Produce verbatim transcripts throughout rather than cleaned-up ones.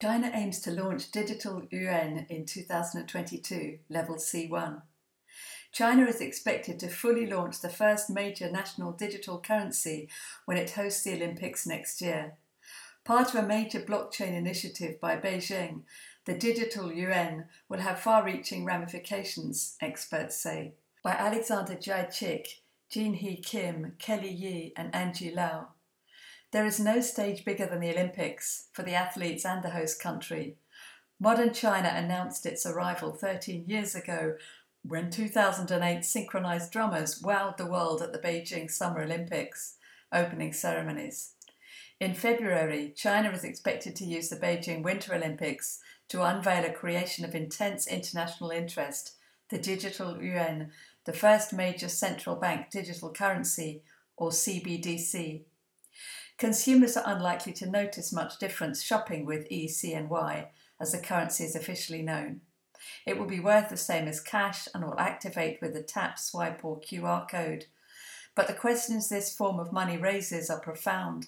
China aims to launch digital yuan in two thousand twenty-two, level C one. China is expected to fully launch the first major national digital currency when it hosts the Olympics next year. Part of a major blockchain initiative by Beijing, the digital yuan will have far-reaching ramifications, experts say. By Alexander Jai-Chik, Jin-Hee Kim, Kelly Yi and Angie Lau. There is no stage bigger than the Olympics for the athletes and the host country. Modern China announced its arrival thirteen years ago when two thousand eight synchronized drummers wowed the world at the Beijing Summer Olympics opening ceremonies. In February, China is expected to use the Beijing Winter Olympics to unveil a creation of intense international interest, the digital yuan, the first major central bank digital currency, or C B D C. Consumers are unlikely to notice much difference shopping with E C N Y, as the currency is officially known. It will be worth the same as cash and will activate with a tap, swipe or Q R code. But the questions this form of money raises are profound.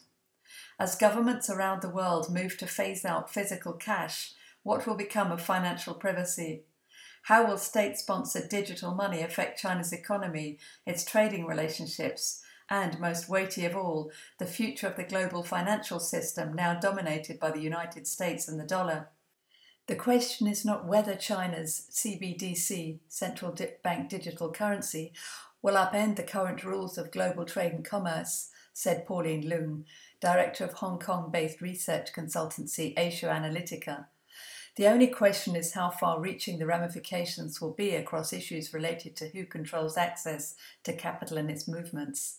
As governments around the world move to phase out physical cash, what will become of financial privacy? How will state-sponsored digital money affect China's economy, its trading relationships, and, most weighty of all, the future of the global financial system now dominated by the United States and the dollar? The question is not whether China's C B D C, central bank digital currency, will upend the current rules of global trade and commerce, said Pauline Lung, director of Hong Kong-based research consultancy Asia Analytica. The only question is how far-reaching the ramifications will be across issues related to who controls access to capital and its movements.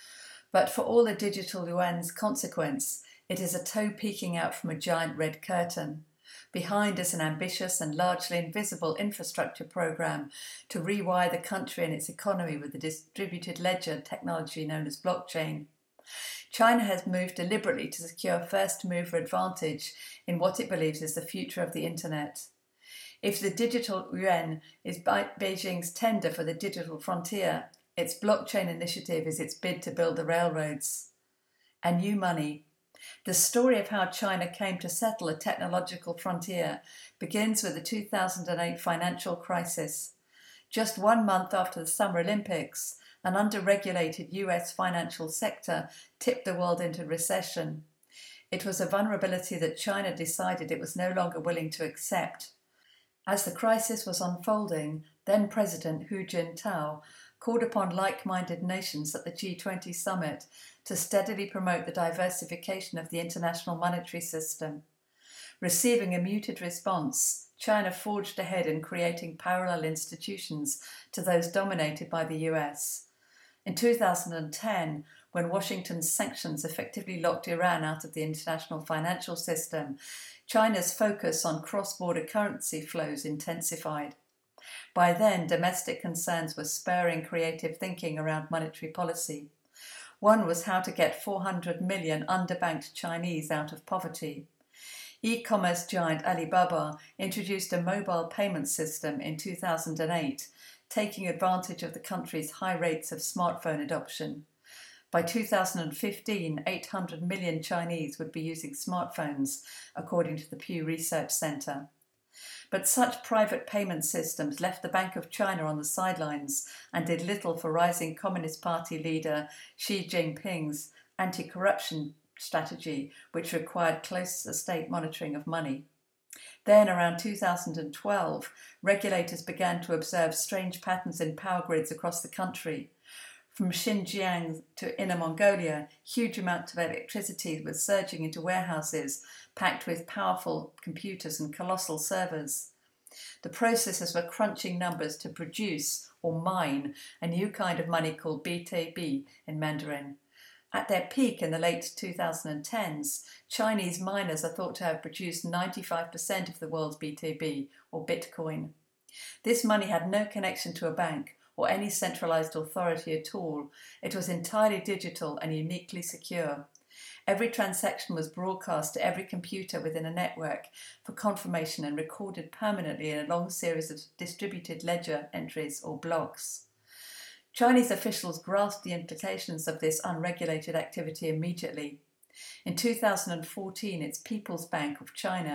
But for all the digital yuan's consequence, it is a toe peeking out from a giant red curtain. Behind is an ambitious and largely invisible infrastructure program to rewire the country and its economy with the distributed ledger technology known as blockchain. China has moved deliberately to secure first-mover advantage in what it believes is the future of the internet. If the digital yuan is Beijing's tender for the digital frontier, its blockchain initiative is its bid to build the railroads. And new money. The story of how China came to settle a technological frontier begins with the two thousand eight financial crisis. Just one month after the Summer Olympics, an under-regulated U S financial sector tipped the world into recession. It was a vulnerability that China decided it was no longer willing to accept. As the crisis was unfolding, then President Hu Jintao called upon like-minded nations at the G twenty summit to steadily promote the diversification of the international monetary system. Receiving a muted response, China forged ahead in creating parallel institutions to those dominated by the U S. In two thousand ten, when Washington's sanctions effectively locked Iran out of the international financial system, China's focus on cross-border currency flows intensified. By then, domestic concerns were spurring creative thinking around monetary policy. One was how to get four hundred million underbanked Chinese out of poverty. E-commerce giant Alibaba introduced a mobile payment system in two thousand eight, taking advantage of the country's high rates of smartphone adoption. By two thousand fifteen, eight hundred million Chinese would be using smartphones, according to the Pew Research Center. But such private payment systems left the Bank of China on the sidelines and did little for rising Communist Party leader Xi Jinping's anti-corruption strategy, which required close state monitoring of money. Then, around two thousand twelve, regulators began to observe strange patterns in power grids across the country. From Xinjiang to Inner Mongolia, huge amounts of electricity was surging into warehouses packed with powerful computers and colossal servers. The processors were crunching numbers to produce or mine a new kind of money called B T B in Mandarin. At their peak in the late twenty tens, Chinese miners are thought to have produced ninety-five percent of the world's B T B, or Bitcoin. This money had no connection to a bank or any centralized authority at all. It was entirely digital and uniquely secure. Every transaction was broadcast to every computer within a network for confirmation and recorded permanently in a long series of distributed ledger entries or blocks. Chinese officials grasped the implications of this unregulated activity immediately. In two thousand fourteen, its People's Bank of China,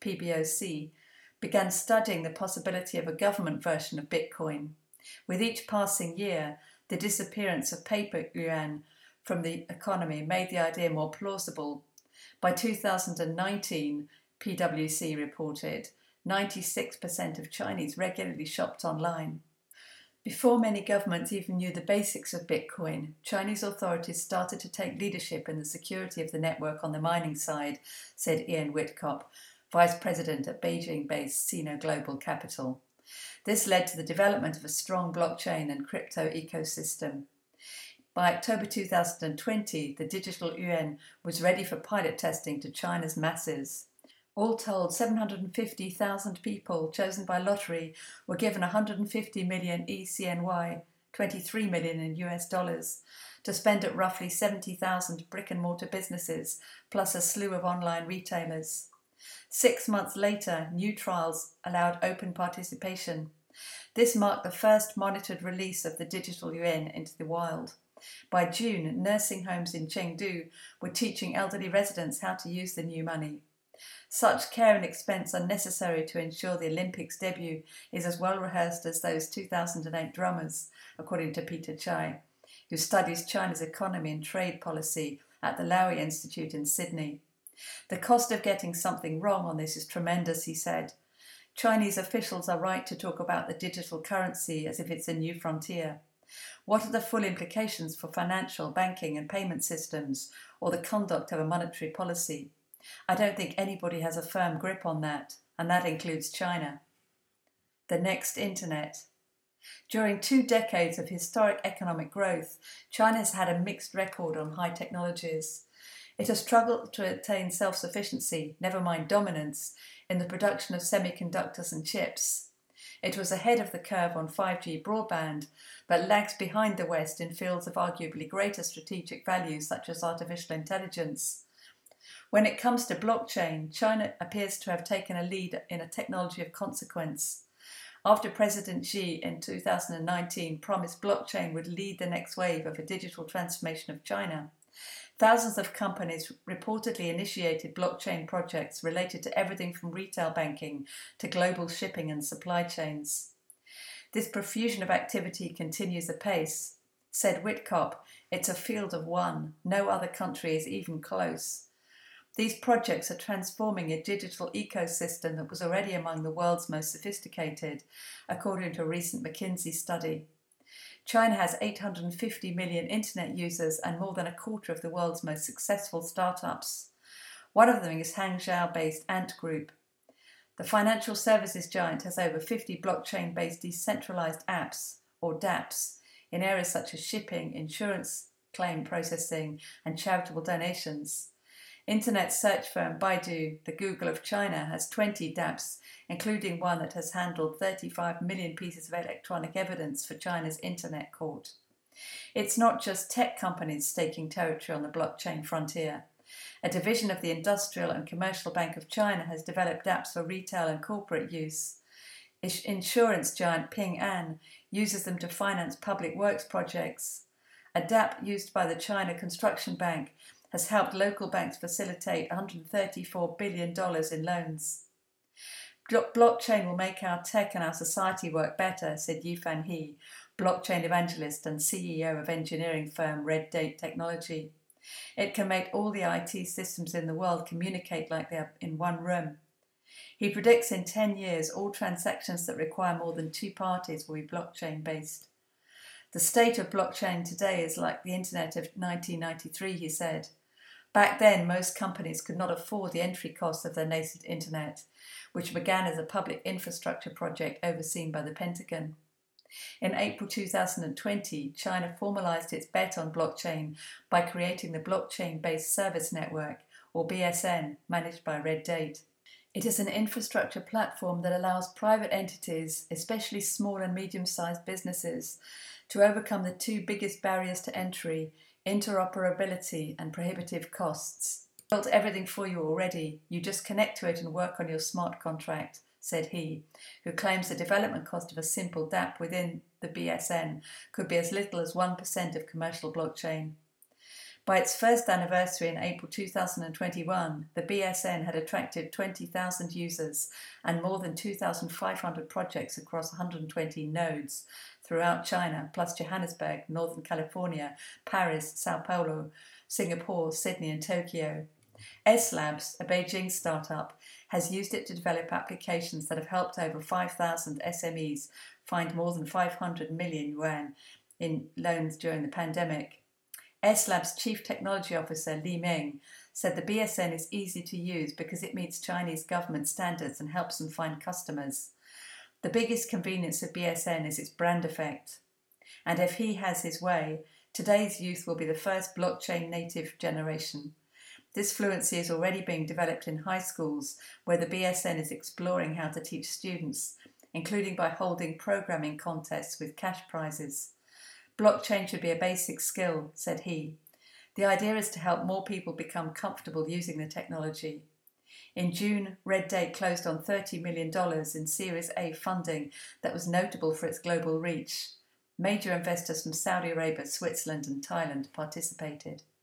P B O C, began studying the possibility of a government version of Bitcoin. With each passing year, the disappearance of paper yuan from the economy made the idea more plausible. By two thousand nineteen, P W C reported, ninety-six percent of Chinese regularly shopped online. Before many governments even knew the basics of Bitcoin, Chinese authorities started to take leadership in the security of the network on the mining side, said Ian Whitkop, vice president at Beijing-based Sino Global Capital. This led to the development of a strong blockchain and crypto ecosystem. By October two thousand twenty, the digital yuan was ready for pilot testing to China's masses. All told, seven hundred fifty thousand people chosen by lottery were given one hundred fifty million E C N Y, twenty-three million in U S dollars, to spend at roughly seventy thousand brick-and-mortar businesses, plus a slew of online retailers. Six months later, new trials allowed open participation. This marked the first monitored release of the digital yuan into the wild. By June, nursing homes in Chengdu were teaching elderly residents how to use the new money. Such care and expense are necessary to ensure the Olympics debut is as well rehearsed as those two thousand eight drummers, according to Peter Chai, who studies China's economy and trade policy at the Lowy Institute in Sydney. The cost of getting something wrong on this is tremendous, he said. Chinese officials are right to talk about the digital currency as if it's a new frontier. What are the full implications for financial, banking and payment systems, or the conduct of a monetary policy? I don't think anybody has a firm grip on that, and that includes China. The next internet. During two decades of historic economic growth, China has had a mixed record on high technologies. It has struggled to attain self-sufficiency, never mind dominance, in the production of semiconductors and chips. It was ahead of the curve on five G broadband, but lags behind the West in fields of arguably greater strategic value such as artificial intelligence. When it comes to blockchain, China appears to have taken a lead in a technology of consequence. After President Xi in two thousand nineteen promised blockchain would lead the next wave of a digital transformation of China, thousands of companies reportedly initiated blockchain projects related to everything from retail banking to global shipping and supply chains. This profusion of activity continues apace. Said Whitkop, it's a field of one. No other country is even close. These projects are transforming a digital ecosystem that was already among the world's most sophisticated, according to a recent McKinsey study. China has eight hundred fifty million internet users and more than a quarter of the world's most successful startups. One of them is Hangzhou-based Ant Group. The financial services giant has over fifty blockchain-based decentralized apps, or dApps, in areas such as shipping, insurance claim processing, and charitable donations. Internet search firm Baidu, the Google of China, has twenty dApps, including one that has handled thirty-five million pieces of electronic evidence for China's internet court. It's not just tech companies staking territory on the blockchain frontier. A division of the Industrial and Commercial Bank of China has developed dApps for retail and corporate use. Insurance giant Ping An uses them to finance public works projects. A dApp used by the China Construction Bank has helped local banks facilitate one hundred thirty-four billion dollars in loans. Blockchain will make our tech and our society work better, said Yifan He, blockchain evangelist and C E O of engineering firm Red Date Technology. It can make all the I T systems in the world communicate like they're in one room. He predicts in ten years all transactions that require more than two parties will be blockchain-based. The state of blockchain today is like the internet of nineteen ninety-three, he said. Back then, most companies could not afford the entry costs of their nascent internet, which began as a public infrastructure project overseen by the Pentagon. In April two thousand twenty, China formalized its bet on blockchain by creating the Blockchain-Based Service Network, or B S N, managed by Red Date. It is an infrastructure platform that allows private entities, especially small and medium-sized businesses, to overcome the two biggest barriers to entry, interoperability and prohibitive costs. Built everything for you already, you just connect to it and work on your smart contract, said he, who claims the development cost of a simple dApp within the B S N could be as little as one percent of commercial blockchain. By its first anniversary in April two thousand twenty-one, the B S N had attracted twenty thousand users and more than two thousand five hundred projects across one hundred twenty nodes throughout China, plus Johannesburg, Northern California, Paris, Sao Paulo, Singapore, Sydney and Tokyo. S Labs, a Beijing startup, has used it to develop applications that have helped over five thousand S M Es find more than five hundred million yuan in loans during the pandemic. S Lab's Chief Technology Officer Li Meng said the B S N is easy to use because it meets Chinese government standards and helps them find customers. The biggest convenience of B S N is its brand effect. And if he has his way, today's youth will be the first blockchain native generation. This fluency is already being developed in high schools, where the B S N is exploring how to teach students, including by holding programming contests with cash prizes. Blockchain should be a basic skill, said he. The idea is to help more people become comfortable using the technology. In June, Red Date closed on thirty million dollars in Series A funding that was notable for its global reach. Major investors from Saudi Arabia, Switzerland and Thailand participated.